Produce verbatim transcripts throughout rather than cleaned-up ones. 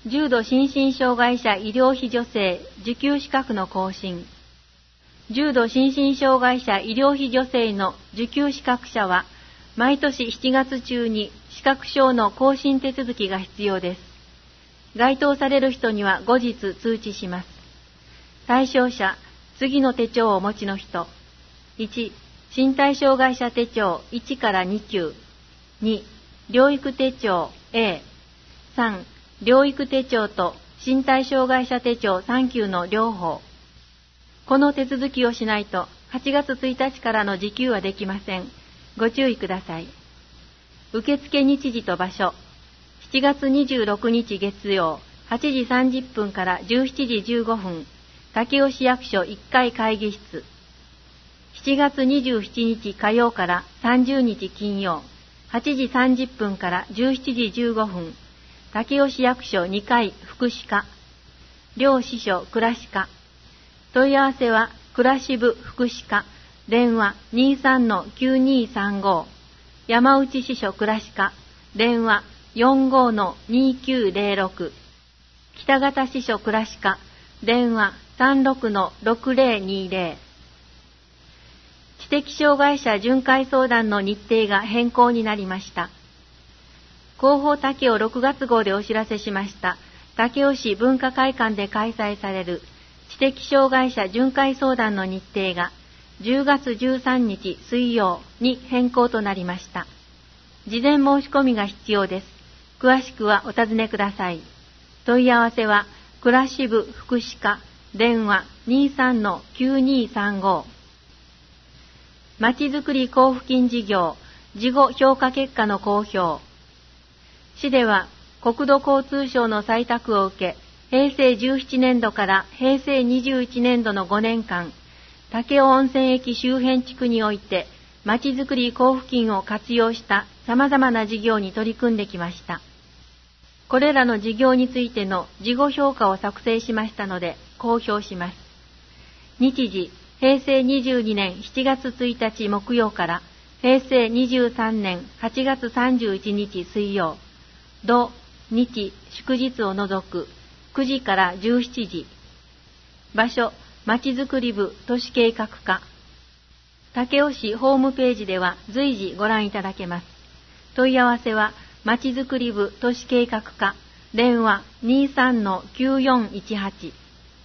重度心身障害者医療費助成受給資格の更新。重度心身障害者医療費助成の受給資格者は、毎年しちがつ中に資格証の更新手続きが必要です。該当される人には後日通知します。対象者、次の手帳をお持ちの人。いち、身体障害者手帳いちからに級。に、療育手帳 A。さん、療育手帳と身体障害者手帳さん級の両方。この手続きをしないとはちがつついたちからの受給はできません。ご注意ください。受付日時と場所。しちがつにじゅうろくにち月曜、はちじさんじゅっぷんからじゅうしちじじゅうごふん、武雄市役所いっかい会議室。しちがつにじゅうしちにち火曜からさんじゅうにち金曜、はちじさんじゅっぷんからじゅうしちじじゅうごふん、武雄市役所にかい福祉課。両支所暮らし課。問い合わせは暮らし部福祉課、電話 にじゅうさんのきゅうにさんご。山内支所暮らし課、電話 よんじゅうごのにきゅうぜろろく。北方支所暮らし課、電話 さんじゅうろくのろくぜろにぜろ。知的障害者巡回相談の日程が変更になりました。広報武雄ろくがつ号でお知らせしました武雄市文化会館で開催される知的障害者巡回相談の日程がじゅうがつじゅうさんにち水曜に変更となりました。事前申し込みが必要です。詳しくはお尋ねください。問い合わせは暮らし部福祉課、電話 にじゅうさんのきゅうにさんご。まちづくり交付金事業事後評価結果の公表。市では国土交通省の採択を受け、へいせいじゅうななねんどからへいせいにじゅういちねんどのごねんかん、武雄温泉駅周辺地区において、まちづくり交付金を活用した様々な事業に取り組んできました。これらの事業についての事後評価を作成しましたので、公表します。日時、へいせいにじゅうにねんしちがつついたち木曜からへいせいにじゅうさんねんはちがつさんじゅういちにち水曜、土、日、祝日を除くくじからじゅうしちじ。場所、まちづくり部都市計画課。武雄市ホームページでは随時ご覧いただけます。問い合わせはまちづくり部都市計画課、電話 にじゅうさんのきゅうよんいちはち。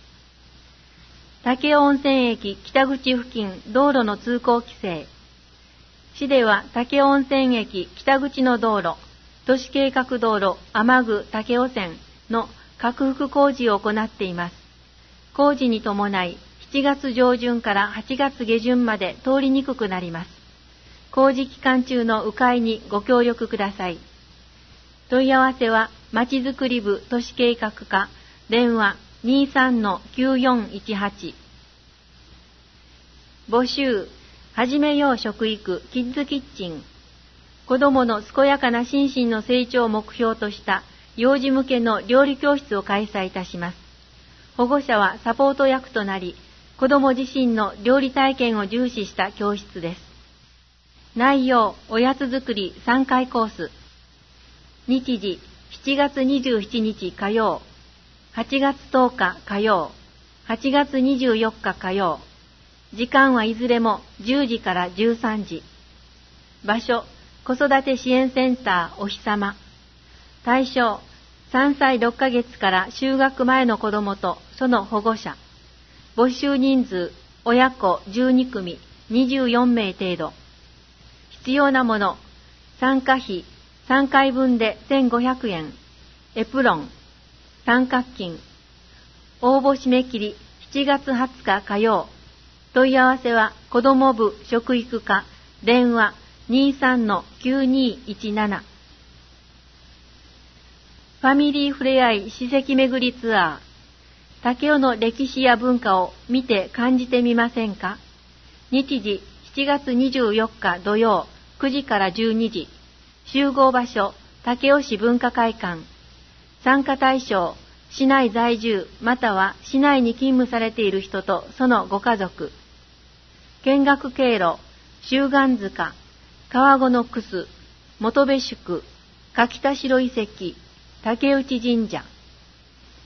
武雄温泉駅北口付近道路の通行規制。市では武雄温泉駅北口の道路、都市計画道路天具武雄線の拡幅工事を行っています。工事に伴いしちがつじょうじゅんからはちがつげじゅんまで通りにくくなります。工事期間中の迂回にご協力ください。問い合わせはまちづくり部都市計画課、電話 にじゅうさんのきゅうよんいちはち。募集、始めよう食育キッズキッチン。子どもの健やかな心身の成長を目標とした幼児向けの料理教室を開催いたします。保護者はサポート役となり、子ども自身の料理体験を重視した教室です。内容、おやつ作りさんかいコース。日時、しちがつにじゅうしちにち火曜、はちがつとおか火曜、はちがつにじゅうよっか火曜。時間はいずれもじゅうじからじゅうさんじ。場所、子育て支援センターおひさま。対象、さんさいろっかげつから就学前の子どもとその保護者。募集人数、親子じゅうにくみ、にじゅうよんめい程度。必要なもの、参加費さんかいぶんでせんごひゃくえん、エプロン、三角巾。応募締め切りしちがつはつか火曜。問い合わせは子ども部食育課、電話 にじゅうさんのきゅうにいちなな。ファミリーふれあい史跡巡りツアー。武雄の歴史や文化を見て感じてみませんか？日時しちがつにじゅうよっか土曜くじからじゅうにじ。集合場所武雄市文化会館。参加対象市内在住または市内に勤務されている人とそのご家族。見学経路周岸塚、川後の楠、本部宿、柿田城遺跡、竹内神社。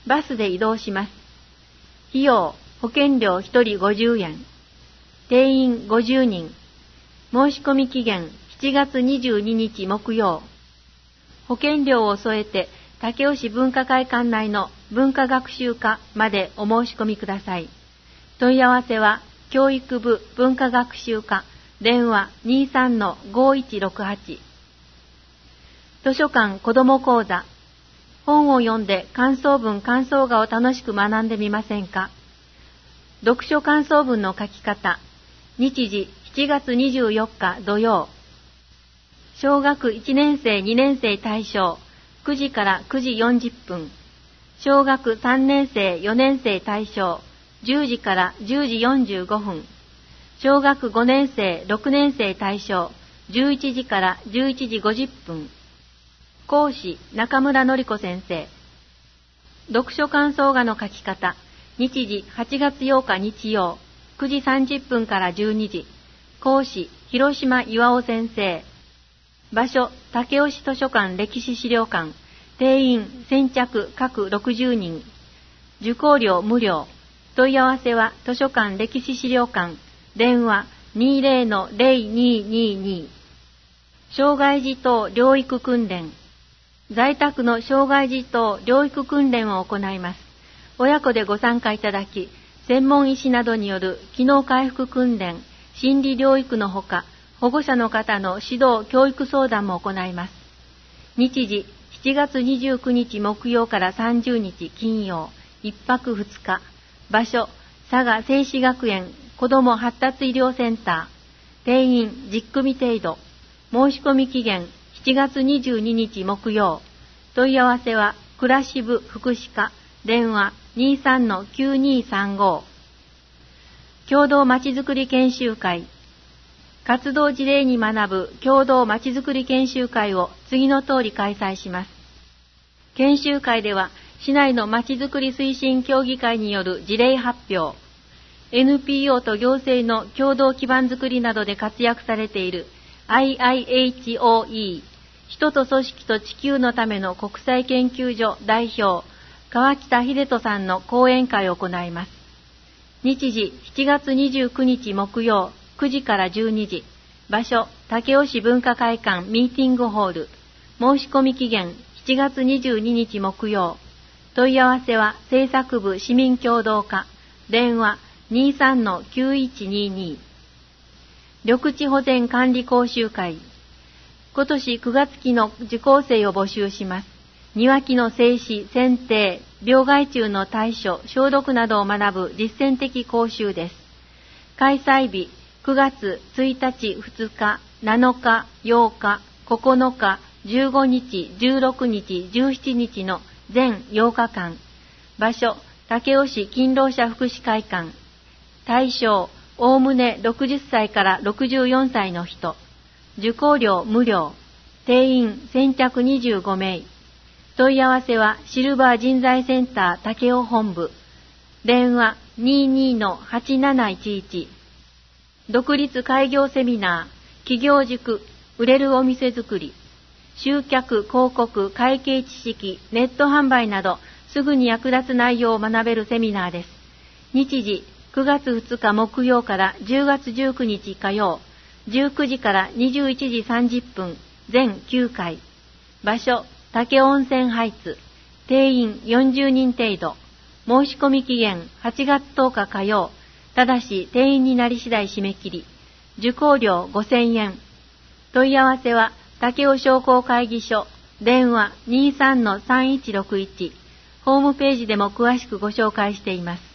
バスで移動します。費用、保険料ひとりごじゅうえん。定員ごじゅうにん。申し込み期限しちがつにじゅうににち木曜。保険料を添えて武雄市文化会館内の文化学習課までお申し込みください。問い合わせは教育部文化学習課電話 にじゅうさんのごいちろくはち。図書館子ども講座。本を読んで感想文感想画を楽しく学んでみませんか。読書感想文の書き方。日時しちがつにじゅうよっか土曜。小学いちねんせいにねんせい対象くじからくじよんじゅっぷん。小学さんねんせいよねんせい対象じゅうじからじゅうじよんじゅうごふん。小学ごねんせいろくねんせい対象じゅういちじからじゅういちじごじゅっぷん。講師中村のり子先生。読書感想画の書き方。日時はちがつようか日曜くじさんじゅっぷんからじゅうにじ。講師広島岩尾先生。場所武雄市図書館歴史資料館。定員先着各ろくじゅうにん。受講料無料。問い合わせは図書館歴史資料館電話 にじゅうのゼロにーにーにー。障害児等療育訓練。在宅の障害児等療育訓練を行います。親子でご参加いただき、専門医師などによる機能回復訓練、心理療育のほか、保護者の方の指導教育相談も行います。日時しちがつにじゅうくにち木曜からさんじゅうにち金曜、いっぱくふつか。場所、佐賀静止学園子ども発達医療センター。定員じゅっくみ程度。申し込み期限しちがつにじゅうににち木曜。問い合わせは暮らし部福祉課電話 にじゅうさんのきゅうにーさんご。共同まちづくり研修会。活動事例に学ぶ共同まちづくり研修会を次の通り開催します。研修会では市内のまちづくり推進協議会による事例発表、エヌピーオー と行政の共同基盤づくりなどで活躍されている アイアイエイチオーイー 人と組織と地球のための国際研究所代表川北秀人さんの講演会を行います。日時しちがつにじゅうくにち木曜くじからじゅうにじ。場所武雄市文化会館ミーティングホール。申し込み期限しちがつにじゅうににち木曜。問い合わせは政策部市民共同課電話 にじゅうさんのきゅういちにーにー。緑地保全管理講習会。今年くがつ期の受講生を募集します。庭木の整備、剪定、病害虫の対処、消毒などを学ぶ実践的講習です。開催日くがつついたち、ふつか、なのか、ようか、ここのか、じゅうごにち、じゅうろくにち、じゅうしちにちの全ようかかん。場所武雄市勤労者福祉会館。対象おおむねろくじゅっさいからろくじゅうよんさいの人。受講料無料。定員先着にじゅうごめい。問い合わせはシルバー人材センター武雄本部。電話 にじゅうにのはちなないちいち。独立開業セミナー、企業塾、売れるお店づくり、集客、広告、会計知識、ネット販売など、すぐに役立つ内容を学べるセミナーです。日時、くがつふつか木曜からじゅうがつじゅうくにち火曜、じゅうくじからにじゅういちじさんじゅっぷん、全きゅうかい。場所、武雄温泉ハイツ。定員よんじゅうにん程度。申し込み期限はちがつとおか火曜。ただし定員になり次第締め切り。受講料ごせんえん。問い合わせは武雄商工会議所電話 にじゅうさんのさんいちろくいち。ホームページでも詳しくご紹介しています。